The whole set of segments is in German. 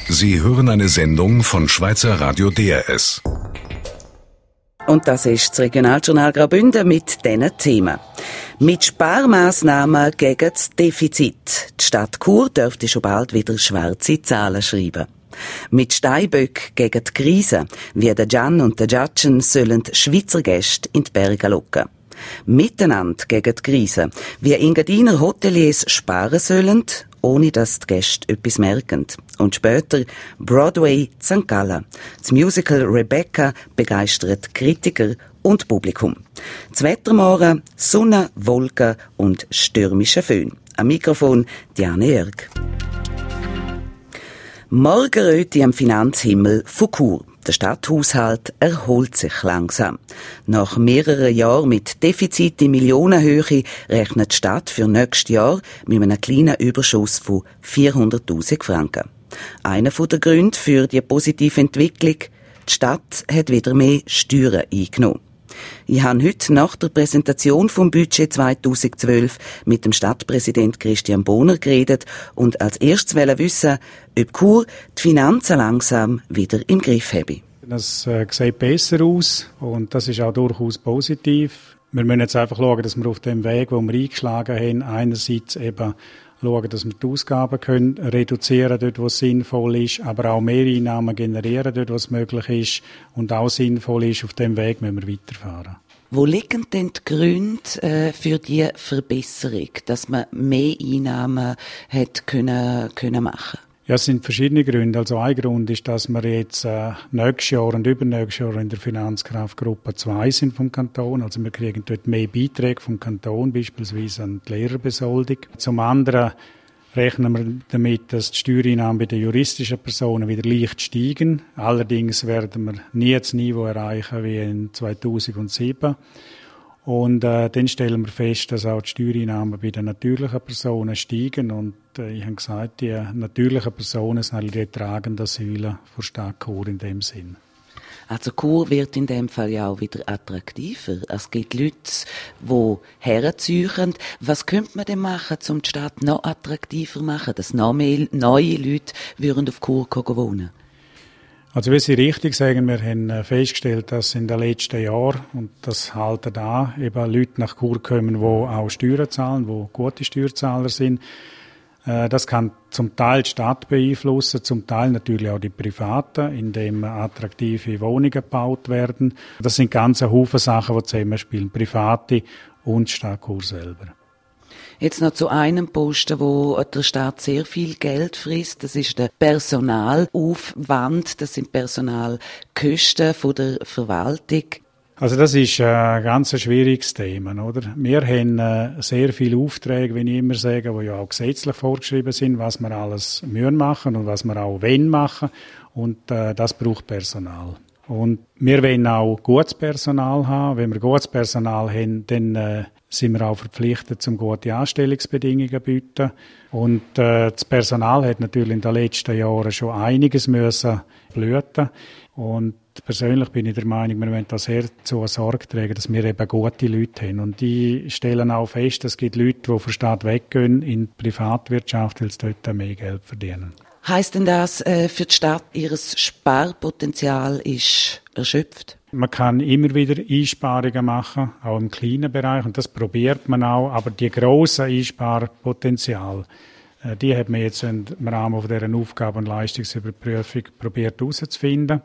Sie hören eine Sendung von Schweizer Radio DRS. Und das ist das Regionaljournal Graubünden mit diesen Themen. Mit Sparmaßnahmen gegen das Defizit. Die Stadt Chur dürfte schon bald wieder schwarze Zahlen schreiben. Mit Steinböck gegen die Krise, wie der Gian und der Giachen sollen Schweizer Gäste in die Berge locken. Miteinander gegen die Krise, wie Engadiner Hoteliers sparen sollen, ohne dass die Gäste etwas merken. Und später Broadway St. Gallen. Das Musical Rebecca begeistert Kritiker und Publikum. Das Wetter morgen, Sonne, Wolken und stürmischer Föhn. Am Mikrofon Diane Jörg. Morgenröte am Finanzhimmel von Chur. Der Stadthaushalt erholt sich langsam. Nach mehreren Jahren mit Defizit in Millionenhöhe rechnet die Stadt für nächstes Jahr mit einem kleinen Überschuss von 400'000 Franken. Einer der Gründe für die positive Entwicklung: die Stadt hat wieder mehr Steuern eingenommen. Ich habe heute nach der Präsentation vom Budget 2012 mit dem Stadtpräsident Christian Bohner geredet und als erstes wissen, ob Chur die Finanzen langsam wieder im Griff habe. Das sieht besser aus und das ist auch durchaus positiv. Wir müssen jetzt einfach schauen, dass wir auf dem Weg, den wir eingeschlagen haben, einerseits eben schauen, dass wir die Ausgaben können reduzieren, dort wo es sinnvoll ist, aber auch mehr Einnahmen generieren, dort wo es möglich ist und auch sinnvoll ist. Auf dem Weg müssen wir weiterfahren. Wo liegen denn die Gründe für die Verbesserung, dass man mehr Einnahmen hat können machen? Ja, es sind verschiedene Gründe. Also ein Grund ist, dass wir jetzt nächstes Jahr und übernächstes Jahr in der Finanzkraftgruppe 2 sind vom Kanton. Also wir kriegen dort mehr Beiträge vom Kanton, beispielsweise an die Lehrerbesoldung. Zum anderen rechnen wir damit, dass die Steuereinnahmen bei den juristischen Personen wieder leicht steigen. Allerdings werden wir nie das Niveau erreichen wie in 2007. Und dann stellen wir fest, dass auch die Steuereinnahmen bei den natürlichen Personen steigen. Und ich habe gesagt, die natürlichen Personen sind die tragenden Säulen von Stadt Chur in dem Sinn. Also Chur wird in dem Fall ja auch wieder attraktiver. Es gibt Leute, die herziehen. Was könnte man denn machen, um die Stadt noch attraktiver zu machen, dass noch mehr neue Leute auf Chur wohnen? Also wie Sie richtig sagen, wir haben festgestellt, dass in den letzten Jahren, und das halten da, eben Leute nach Chur kommen, die auch Steuern zahlen, die gute Steuerzahler sind. Das kann zum Teil die Stadt beeinflussen, zum Teil natürlich auch die Privaten, indem attraktive Wohnungen gebaut werden. Das sind ganz ein Haufen Sachen, die zusammenspielen, Private und die Stadt Chur selber. Jetzt noch zu einem Posten, wo der Staat sehr viel Geld frisst. Das ist der Personalaufwand, das sind Personalkosten von der Verwaltung. Also das ist ein ganz schwieriges Thema, oder? Wir haben sehr viele Aufträge, wie ich immer sage, die ja auch gesetzlich vorgeschrieben sind, was wir alles müssen machen und was wir auch wollen machen. Und das braucht Personal. Und wir wollen auch gutes Personal haben. Wenn wir gutes Personal haben, dann sind wir auch verpflichtet, zum gute Anstellungsbedingungen zu bieten. Und das Personal hat natürlich in den letzten Jahren schon einiges müssen blüten. Und persönlich bin ich der Meinung, wir müssen da sehr zur Sorge tragen, dass wir eben gute Leute haben. Und die stellen auch fest, es gibt Leute, die von der Stadt weggehen in die Privatwirtschaft, weil sie dort mehr Geld verdienen. Heisst denn das für die Stadt, ihr Sparpotenzial ist erschöpft? Man kann immer wieder Einsparungen machen, auch im kleinen Bereich, und das probiert man auch. Aber die grossen Einsparpotenzial, die hat man jetzt im Rahmen dieser Aufgaben- und Leistungsüberprüfung probiert herauszufinden.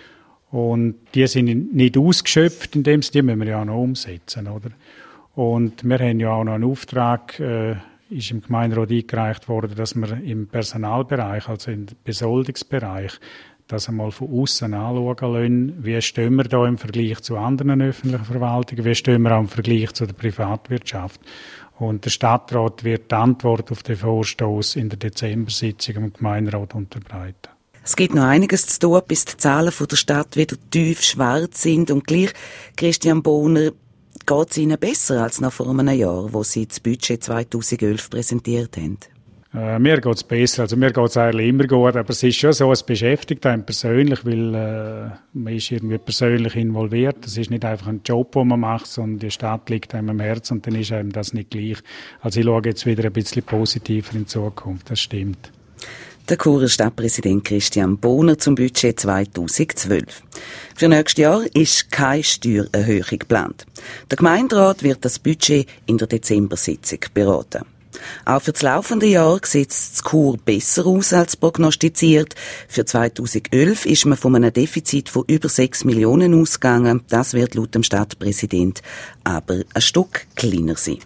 Und die sind nicht ausgeschöpft, in dem Sinne, die müssen wir ja auch noch umsetzen, oder? Und wir haben ja auch noch einen Auftrag, ist im Gemeinderat eingereicht worden, dass wir im Personalbereich, also im Besoldungsbereich, das einmal von außen anschauen lassen. Wie stehen wir da im Vergleich zu anderen öffentlichen Verwaltungen? Wie stehen wir auch im Vergleich zu der Privatwirtschaft? Und der Stadtrat wird die Antwort auf den Vorstoß in der Dezember-Sitzung im Gemeinderat unterbreiten. Es gibt noch einiges zu tun, bis die Zahlen von der Stadt wieder tief schwarz sind. Und gleich, Christian Bohner, geht es Ihnen besser als noch vor einem Jahr, wo Sie das Budget 2011 präsentiert haben? Mir geht es besser. Also mir geht es eigentlich immer gut. Aber es ist schon so, es beschäftigt einen persönlich, weil man ist irgendwie persönlich involviert. Es ist nicht einfach ein Job, den man macht, sondern die Stadt liegt einem am Herzen und dann ist einem das nicht gleich. Also ich schaue jetzt wieder ein bisschen positiver in die Zukunft, das stimmt. Der Churer Stadtpräsident Christian Bohner zum Budget 2012. Für nächstes Jahr ist keine Steuererhöhung geplant. Der Gemeinderat wird das Budget in der Dezember-Sitzung beraten. Auch für das laufende Jahr sieht es in Chur besser aus als prognostiziert. Für 2011 ist man von einem Defizit von über 6 Millionen ausgegangen. Das wird laut dem Stadtpräsident aber ein Stück kleiner sein.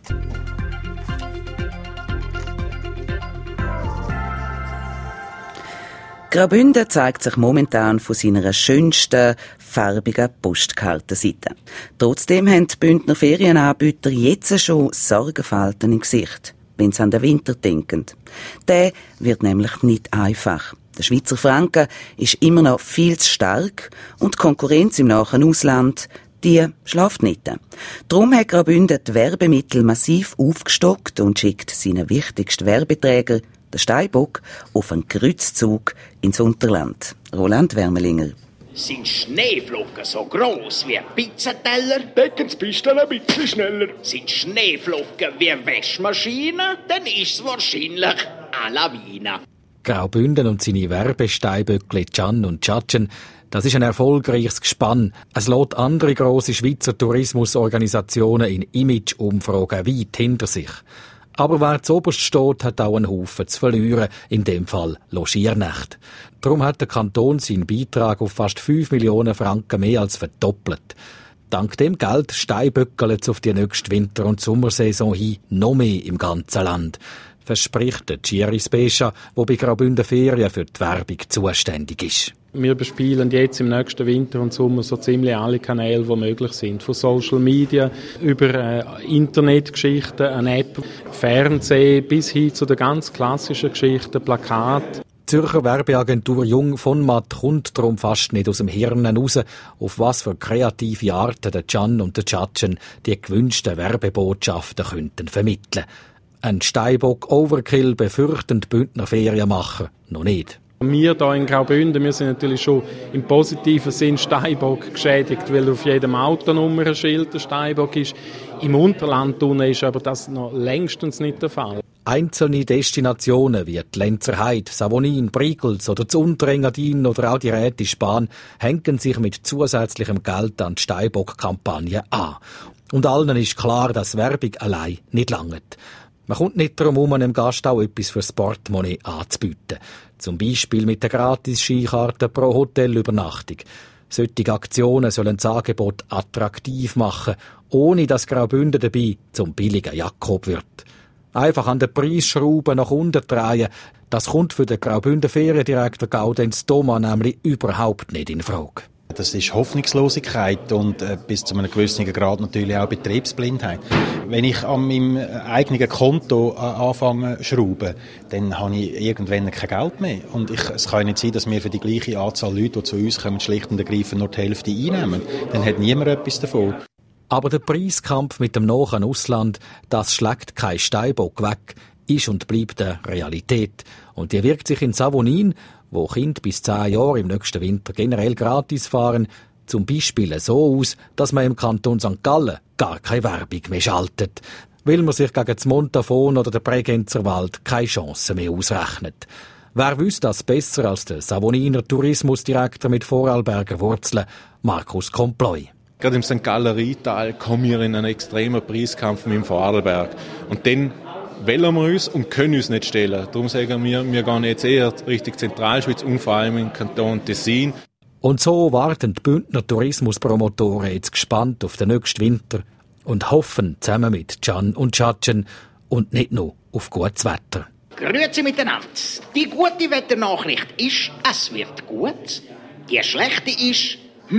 Graubünden zeigt sich momentan von seiner schönsten, farbigen Postkartenseite. Trotzdem haben die Bündner Ferienanbieter jetzt schon Sorgenfalten im Gesicht, wenn sie an den Winter denken. Der wird nämlich nicht einfach. Der Schweizer Franken ist immer noch viel zu stark und die Konkurrenz im nahen Ausland, die schläft nicht. Darum hat Graubünden die Werbemittel massiv aufgestockt und schickt seinen wichtigsten Werbeträger, der Steinbock, auf einen Kreuzzug ins Unterland. Roland Wermelinger. Sind Schneeflocken so gross wie ein Pizzateller? Decken die Pisten ein bisschen schneller. Sind Schneeflocken wie Waschmaschinen? Dann ist es wahrscheinlich eine Lawine. Graubünden und seine Werbesteinböckli Can und Tschatschen, das ist ein erfolgreiches Gespann. Es lässt andere grosse Schweizer Tourismusorganisationen in Image-Umfragen weit hinter sich. Aber wer zuoberst steht, hat auch einen Haufen zu verlieren, in dem Fall Logiernächte. Darum hat der Kanton seinen Beitrag auf fast 5 Millionen Franken mehr als verdoppelt. Dank dem Geld steinböckelt es auf die nächste Winter- und Sommersaison hin noch mehr im ganzen Land, verspricht der Thierry Spescha, der bei Graubünden Ferien für die Werbung zuständig ist. Wir bespielen jetzt im nächsten Winter und Sommer so ziemlich alle Kanäle, die möglich sind. Von Social Media über Internetgeschichten, eine App, Fernsehen bis hin zu den ganz klassischen Geschichten, Plakat. Die Zürcher Werbeagentur Jung von Matt kommt darum fast nicht aus dem Hirn raus, auf was für kreative Arten der Can und der Tschatschen die gewünschten Werbebotschaften könnten vermitteln. Ein Steinbock-Overkill befürchten die Bündner Ferienmacher noch nicht. Wir hier in Graubünden, wir sind natürlich schon im positiven Sinn Steinbock geschädigt, weil auf jedem Autonummer ein Schild der Steinbock ist. Im Unterland ist aber das noch längstens nicht der Fall. Einzelne Destinationen wie die Lenzerheide, Savonin, Brigels oder das Unterengadin oder auch die Rätische Bahn hängen sich mit zusätzlichem Geld an die Steinbock-Kampagne an. Und allen ist klar, dass Werbung allein nicht langt. Man kommt nicht darum herum, einem Gast auch etwas für das Portemonnaie anzubieten. Zum Beispiel mit der Gratis-Skikarte pro Hotelübernachtung. Solche Aktionen sollen das Angebot attraktiv machen, ohne dass Graubünden dabei zum billigen Jakob wird. Einfach an den Preisschrauben nach unten drehen, das kommt für den Graubünden Feriendirektor Gaudenz Thoma nämlich überhaupt nicht in Frage. Das ist Hoffnungslosigkeit und bis zu einem gewissen Grad natürlich auch Betriebsblindheit. Wenn ich an meinem eigenen Konto anfange zu schrauben, dann habe ich irgendwann kein Geld mehr. Und es kann nicht sein, dass wir für die gleiche Anzahl Leute, die zu uns kommen, schlicht und ergreifend nur die Hälfte einnehmen. Dann hat niemand etwas davon. Aber der Preiskampf mit dem nahen Ausland, das schlägt kein Steinbock weg, ist und bleibt eine Realität. Und die wirkt sich in Savonin, wo Kinder bis 10 Jahre im nächsten Winter generell gratis fahren, zum Beispiel so aus, dass man im Kanton St. Gallen gar keine Werbung mehr schaltet, weil man sich gegen das Montafon oder den Bregenzer Wald keine Chance mehr ausrechnet. Wer wüsste das besser als der Savoniner Tourismusdirektor mit Vorarlberger Wurzeln, Markus Komploy. Gerade im St. Galler Rheintal kommen wir in einen extremen Preiskampf mit dem Vorarlberg. Und dann wollen wir uns und können uns nicht stellen. Darum sagen wir gehen jetzt eher Richtung Zentralschweiz und vor allem im Kanton Tessin. Und so warten die Bündner Tourismuspromotoren jetzt gespannt auf den nächsten Winter und hoffen zusammen mit Can und Tschatschen und nicht nur auf gutes Wetter. Grüezi miteinander. Die gute Wetternachricht ist, es wird gut. Die schlechte ist,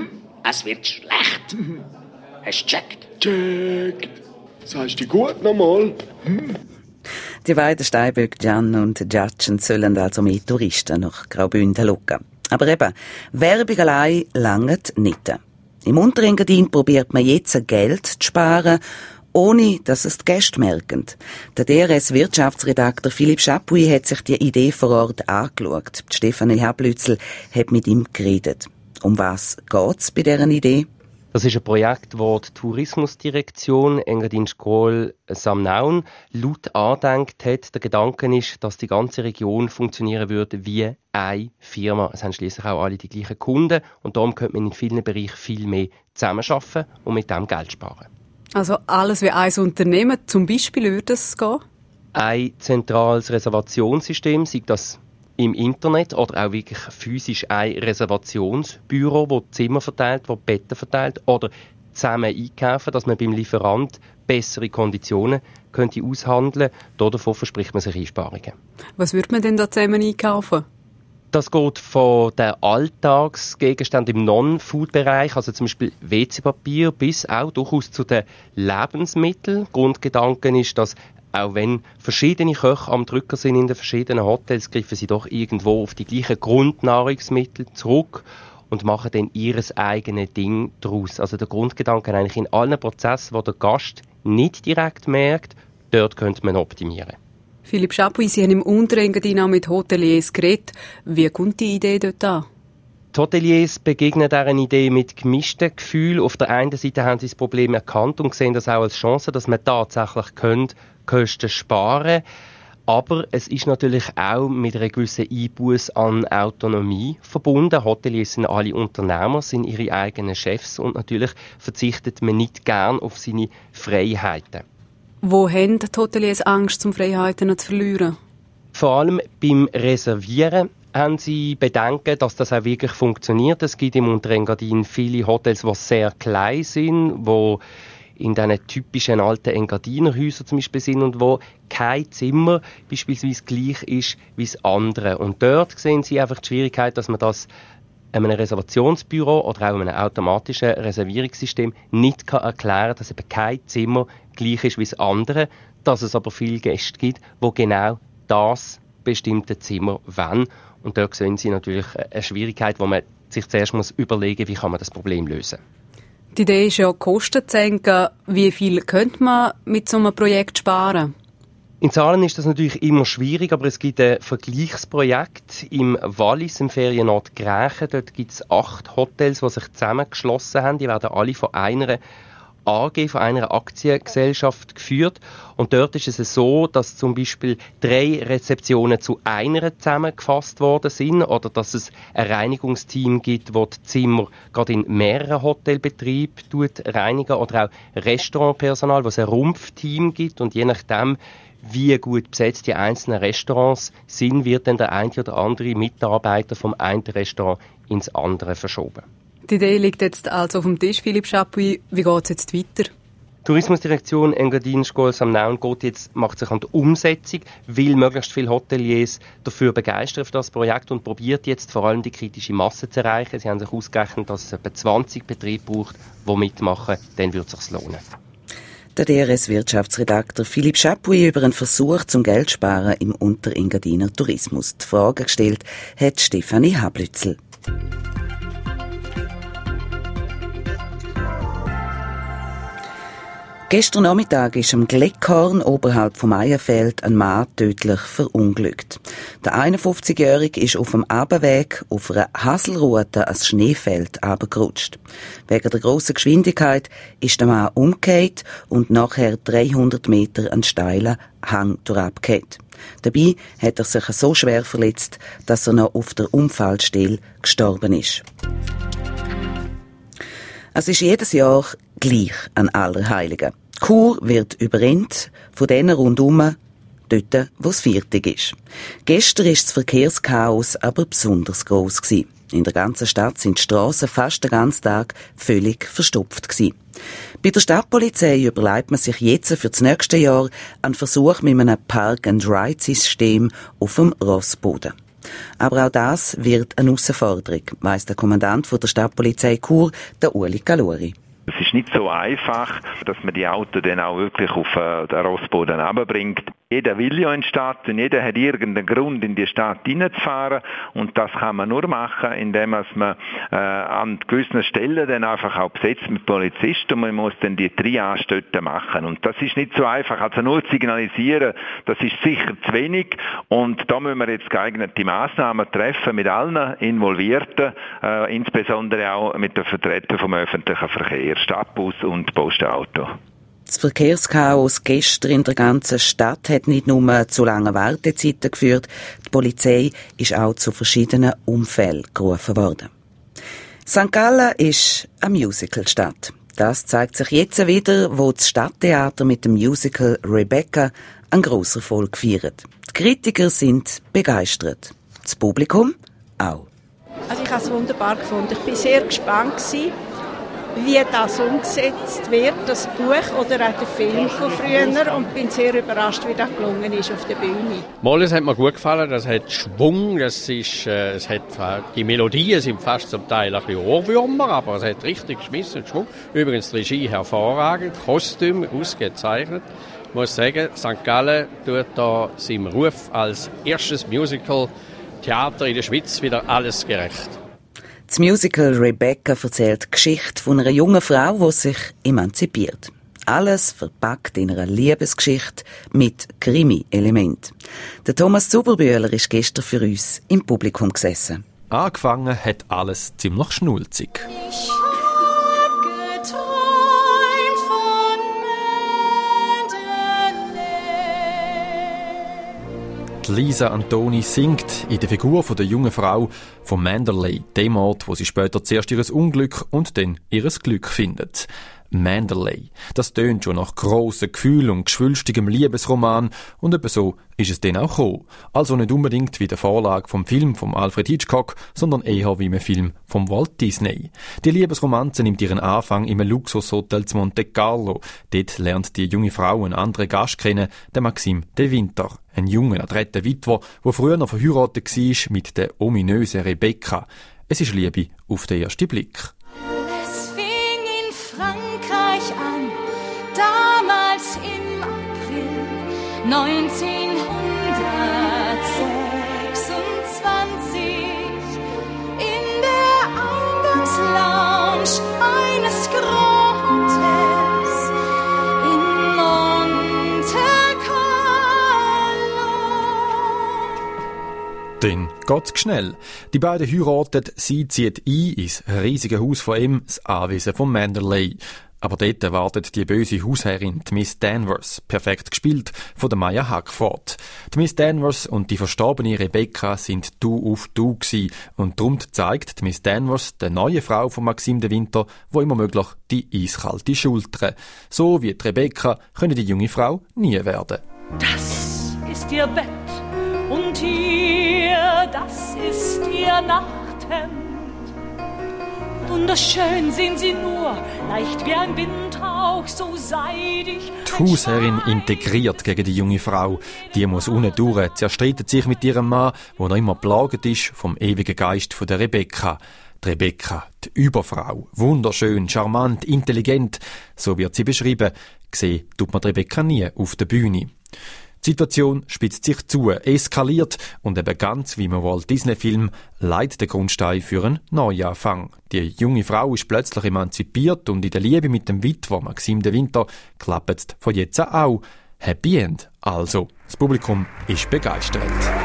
es wird schlecht. Hast du gecheckt? Check. Sagst du gut nochmal? Die beiden Steinböck Can und Tschatschen sollen also mehr Touristen nach Graubünden locken. Aber eben, Werbung allein langt nicht. Im Unterengadin probiert man jetzt Geld zu sparen, ohne dass es die Gäste merken. Der DRS-Wirtschaftsredakteur Philipp Chapuis hat sich die Idee vor Ort angeschaut. Stefanie Hablützel hat mit ihm geredet. Um was geht's bei dieser Idee? Das ist ein Projekt, das die Tourismusdirektion Engadin-Schkol-Samnaun laut angedenkt hat. Der Gedanke ist, dass die ganze Region funktionieren würde wie eine Firma. Es haben schliesslich auch alle die gleichen Kunden und darum könnte man in vielen Bereichen viel mehr zusammenarbeiten und mit dem Geld sparen. Also alles wie ein Unternehmen, zum Beispiel würde es gehen? Ein zentrales Reservationssystem, sei das im Internet oder auch wirklich physisch ein Reservationsbüro, das Zimmer verteilt, das Betten verteilt oder zusammen einkaufen, dass man beim Lieferant bessere Konditionen könnte aushandeln könnte. Davon verspricht man sich Einsparungen. Was würde man denn da zusammen einkaufen? Das geht von den Alltagsgegenständen im Non-Food-Bereich, also zum Beispiel WC-Papier, bis auch durchaus zu den Lebensmitteln. Grundgedanken ist, dass auch wenn verschiedene Köche am Drücker sind in den verschiedenen Hotels, greifen sie doch irgendwo auf die gleichen Grundnahrungsmittel zurück und machen dann ihr eigenes Ding daraus. Also der Grundgedanke eigentlich in allen Prozessen, wo der Gast nicht direkt merkt, dort könnte man optimieren. Philipp Chapuis, Sie haben im Unterengadin auch mit Hoteliers geredet. Wie kommt die Idee dort an? Die Hoteliers begegnen dieser Idee mit gemischten Gefühlen. Auf der einen Seite haben sie das Problem erkannt und sehen das auch als Chance, dass man tatsächlich Kosten sparen. Aber es ist natürlich auch mit einer gewissen Einbuß an Autonomie verbunden. Hoteliers sind alle Unternehmer, sind ihre eigenen Chefs und natürlich verzichtet man nicht gern auf seine Freiheiten. Wo haben die Hoteliers Angst, um Freiheiten zu verlieren? Vor allem beim Reservieren haben sie Bedenken, dass das auch wirklich funktioniert. Es gibt im Unterengadin viele Hotels, die sehr klein sind, die in diesen typischen alten Engadinerhäusern zum Beispiel sind und wo kein Zimmer beispielsweise gleich ist wie das andere. Und dort sehen sie einfach die Schwierigkeit, dass man das einem Reservationsbüro oder auch einem automatischen Reservierungssystem nicht erklären kann, dass eben kein Zimmer gleich ist wie das andere, dass es aber viele Gäste gibt, die genau das bestimmte Zimmer wollen. Und dort sehen sie natürlich eine Schwierigkeit, wo man sich zuerst überlegen muss, wie kann man das Problem lösen. Die Idee ist ja, Kosten zu senken. Wie viel könnte man mit so einem Projekt sparen? In Zahlen ist das natürlich immer schwierig, aber es gibt ein Vergleichsprojekt im Wallis, im Ferienort Grächen. Dort gibt es 8 Hotels, die sich zusammengeschlossen haben. Die werden alle von einer AG, von einer Aktiengesellschaft geführt. Und dort ist es so, dass zum Beispiel 3 Rezeptionen zu einer zusammengefasst worden sind oder dass es ein Reinigungsteam gibt, das die Zimmer gerade in mehreren Hotelbetrieben reinigen oder auch Restaurantpersonal, was ein Rumpfteam gibt und je nachdem, wie gut besetzt die einzelnen Restaurants sind, wird dann der eine oder andere Mitarbeiter vom einen Restaurant ins andere verschoben. Die Idee liegt jetzt also auf dem Tisch, Philipp Chapuis. Wie geht es jetzt weiter? Die Tourismusdirektion Engadin-Schkol-Samnaun macht sich an der Umsetzung, will möglichst viele Hoteliers dafür begeistern für das Projekt und probiert jetzt vor allem die kritische Masse zu erreichen. Sie haben sich ausgerechnet, dass es etwa 20 Betriebe braucht, die mitmachen, dann wird es sich lohnen. Der DRS-Wirtschaftsredakteur Philipp Chapuis über einen Versuch zum Geldsparen im Unterengadiner Tourismus. Die Frage gestellt hat Stefanie Hablützel. Gestern Nachmittag ist am Gleckhorn oberhalb vom Eierfeld ein Mann tödlich verunglückt. Der 51-Jährige ist auf dem Abendweg auf einer Haselrute ans Schneefeld runtergerutscht. Wegen der grossen Geschwindigkeit ist der Mann umgekehrt und nachher 300 Meter einen steilen Hang durchgefallen. Dabei hat er sich so schwer verletzt, dass er noch auf der Unfallstelle gestorben ist. Es ist jedes Jahr gleich an Allerheiligen. Chur wird überrennt von denen rundum, dort, wo es Viertig ist. Gestern war das Verkehrschaos aber besonders gross gewesen. In der ganzen Stadt sind die Strassen fast den ganzen Tag völlig verstopft gewesen. Bei der Stadtpolizei überlegt man sich jetzt für das nächste Jahr einen Versuch mit einem Park-and-Ride-System auf dem Rossboden. Aber auch das wird eine Herausforderung, weiss der Kommandant von der Stadtpolizei Chur, der Uli Galuri. Es ist nicht so einfach, dass man die Autos dann auch wirklich auf den Rossboden runterbringt. Jeder will ja in die Stadt und jeder hat irgendeinen Grund, in die Stadt hineinzufahren. Und das kann man nur machen, indem man an gewissen Stellen dann einfach auch besetzt mit Polizisten und man muss dann die Triage dort machen. Und das ist nicht so einfach. Also nur zu signalisieren, das ist sicher zu wenig. Und da müssen wir jetzt geeignete Massnahmen treffen mit allen Involvierten, insbesondere auch mit den Vertretern vom öffentlichen Verkehr, Stadtbus und Postauto. Das Verkehrschaos gestern in der ganzen Stadt hat nicht nur zu langen Wartezeiten geführt, die Polizei ist auch zu verschiedenen Unfällen gerufen worden. St. Gallen ist eine Musicalstadt. Das zeigt sich jetzt wieder, wo das Stadttheater mit dem Musical Rebecca einen grossen Erfolg feiert. Die Kritiker sind begeistert. Das Publikum auch. Also ich habe es wunderbar gefunden. Ich war sehr gespannt, wie das umgesetzt wird, das Buch oder auch der Film von früher, und bin sehr überrascht, wie das gelungen ist auf der Bühne. Mal, es hat mir gut gefallen, das hat Schwung, es hat, die Melodien sind fast zum Teil ein bisschen Ohrwürmer, aber es hat richtig geschmissen, Schwung. Übrigens die Regie hervorragend, Kostüm ausgezeichnet. Ich muss sagen, St. Gallen tut da seinem Ruf als erstes Musical-Theater in der Schweiz wieder alles gerecht. Das Musical Rebecca erzählt die Geschichte von einer jungen Frau, die sich emanzipiert. Alles verpackt in einer Liebesgeschichte mit Krimi-Element. Der Thomas Zuberbühler ist gestern für uns im Publikum gesessen. Angefangen hat alles ziemlich schnulzig. Lisa Antoni singt in der Figur von der jungen Frau von Manderley, dem Ort, wo sie später zuerst ihr Unglück und dann ihr Glück findet. Manderley. Das tönt schon nach grossen Gefühlen und geschwülstigem Liebesroman und etwa so ist es dann auch gekommen. Also nicht unbedingt wie der Vorlage vom Film von Alfred Hitchcock, sondern eher wie ein Film von Walt Disney. Die Liebesromanze nimmt ihren Anfang im Luxushotel zu Monte Carlo. Dort lernt die junge Frau einen anderen Gast kennen, den Maxime de Winter. Ein junger, adretter Witwer, der früher noch verheiratet war mit der ominösen Rebecca. Es ist Liebe auf den ersten Blick. Es fing in Frankreich an, damals im April 1926, in der Eingangslounge eines Grand Hotels in Monte Carlo. Dann geht's schnell. Die beiden heiraten, sie zieht ein ins riesige Haus von ihm, das Anwesen von Manderley. Aber dort wartet die böse Hausherrin, die Miss Danvers, perfekt gespielt von der Maya Hackford. Die Miss Danvers und die verstorbene Rebecca sind Du auf Du gsi und darum zeigt die Miss Danvers der neue Frau von Maxime de Winter, wo immer möglich, die eiskalte Schulter. So wie die Rebecca können die junge Frau nie werden. Das ist ihr Bett und hier, das ist ihr Nachthemd. Wunderschön sind sie nur, leicht wie ein Windhauch, so seidig. Die Hausherrin integriert gegen die junge Frau. Die muss unten durch, zerstreitet sich mit ihrem Mann, der noch immer plaget ist vom ewigen Geist von der Rebecca. Die Rebecca, die Überfrau, wunderschön, charmant, intelligent, so wird sie beschrieben. Gesehen tut man die Rebecca nie auf der Bühne. Die Situation spitzt sich zu, eskaliert und eben ganz wie im Walt Disney-Film leitet der Grundstein für einen Neuanfang. Die junge Frau ist plötzlich emanzipiert und in der Liebe mit dem Witwer Maxime de Winter klappt es von jetzt an auch. Happy End also. Das Publikum ist begeistert.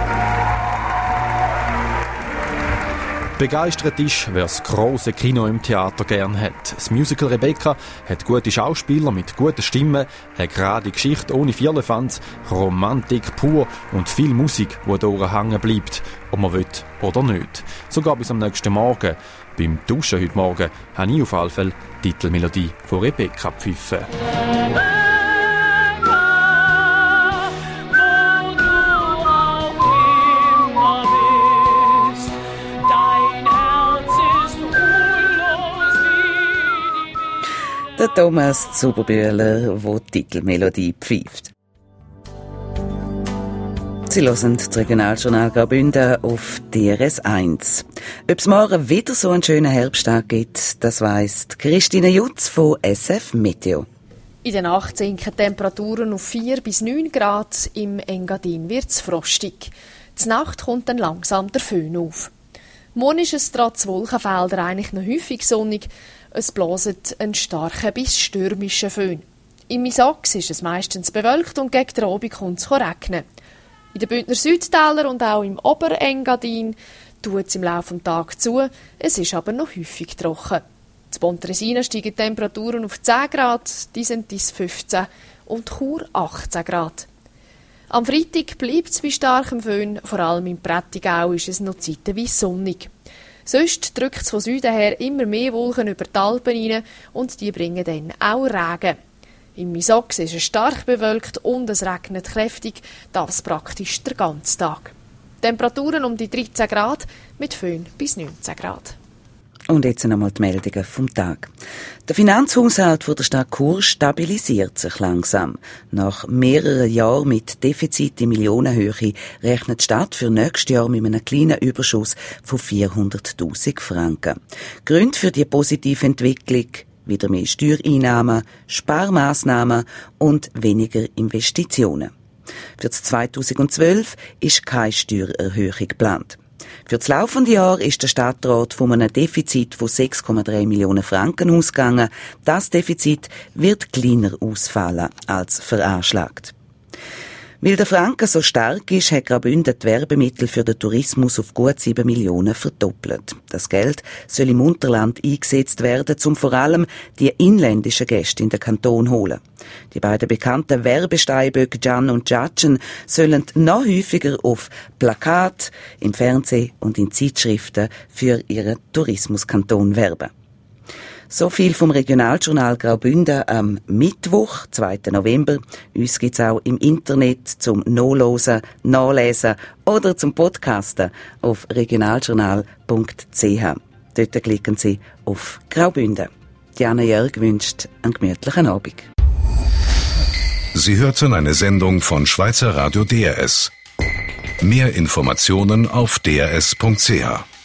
Begeistert ist, wer das grosse Kino im Theater gern hat. Das Musical Rebecca hat gute Schauspieler mit guten Stimmen, eine gerade Geschichte ohne Vierlefanz, Romantik pur und viel Musik, die da hängen bleibt, ob man will oder nicht. Sogar bis am nächsten Morgen. Beim Duschen heute Morgen habe ich auf jeden Fall die Titelmelodie von Rebecca gepfiffen. Der Thomas Zuberbühler, der die Titelmelodie pfeift. Sie hören das Regionaljournal Graubünden auf DRS 1. Ob es morgen wieder so einen schönen Herbsttag gibt, das weiss Christine Jutz von SF Meteo. In der Nacht sinken Temperaturen auf 4 bis 9 Grad, im Engadin wird es frostig. Zur Nacht kommt dann langsam der Föhn auf. Morgen ist es trotz Wolkenfelder eigentlich noch häufig sonnig. Es bläst einen starken bis stürmischen Föhn. Im Misax ist es meistens bewölkt und gegen den Abend kommt es regnen. In den Bündner Südtälern und auch im Oberengadin tut es im Laufe des Tages zu. Es ist aber noch häufig trocken. In Pontresina steigen die Temperaturen auf 10 Grad, die sind 15 und Chur 18 Grad. Am Freitag bleibt es bei starkem Föhn, vor allem im Prättigau ist es noch zeitweise sonnig. Sonst drückt es von Süden her immer mehr Wolken über die Alpen rein und die bringen dann auch Regen. Im Misax ist es stark bewölkt und es regnet kräftig, das praktisch den ganzen Tag. Temperaturen um die 13 Grad, mit Föhn bis 19 Grad. Und jetzt nochmal die Meldungen vom Tag. Der Finanzhaushalt der Stadt Chur stabilisiert sich langsam. Nach mehreren Jahren mit Defizit in Millionenhöhe rechnet die Stadt für nächstes Jahr mit einem kleinen Überschuss von 400'000 Franken. Gründe für die positive Entwicklung: wieder mehr Steuereinnahmen, Sparmaßnahmen und weniger Investitionen. Für das 2012 ist keine Steuererhöhung geplant. Für das laufende Jahr ist der Stadtrat von einem Defizit von 6,3 Millionen Franken ausgegangen. Das Defizit wird kleiner ausfallen als veranschlagt. Weil der Franken so stark ist, hat Graubünden die Werbemittel für den Tourismus auf gut 7 Millionen verdoppelt. Das Geld soll im Unterland eingesetzt werden, um vor allem die inländischen Gäste in den Kanton zu holen. Die beiden bekannten Werbesteinböcke Jan und Jatschen sollen noch häufiger auf Plakat, im Fernsehen und in Zeitschriften für ihren Tourismuskanton werben. So viel vom Regionaljournal Graubünden am Mittwoch, 2. November. Uns gibt's auch im Internet zum Nachhören, Nachlesen oder zum Podcasten auf regionaljournal.ch. Dort klicken Sie auf Graubünden. Diana Jörg wünscht einen gemütlichen Abend. Sie hörten eine Sendung von Schweizer Radio DRS. Mehr Informationen auf drs.ch.